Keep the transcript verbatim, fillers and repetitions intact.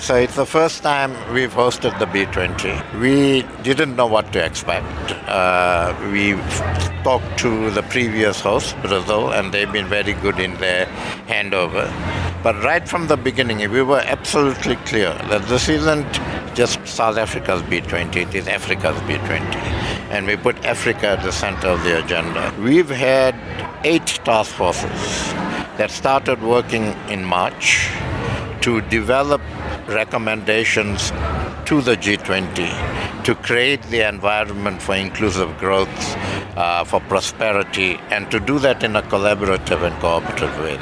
So it's the first time we've hosted the B twenty. We didn't know what to expect. Uh, we talked to the previous host, Brazil, and they've been very good in their handover. But right from the beginning, we were absolutely clear that this isn't just South Africa's B twenty, it is Africa's B twenty. And we put Africa at the center of the agenda. We've had eight task forces that started working in March to develop recommendations to the G twenty to create the environment for inclusive growth, uh, for prosperity, and to do that in a collaborative and cooperative way.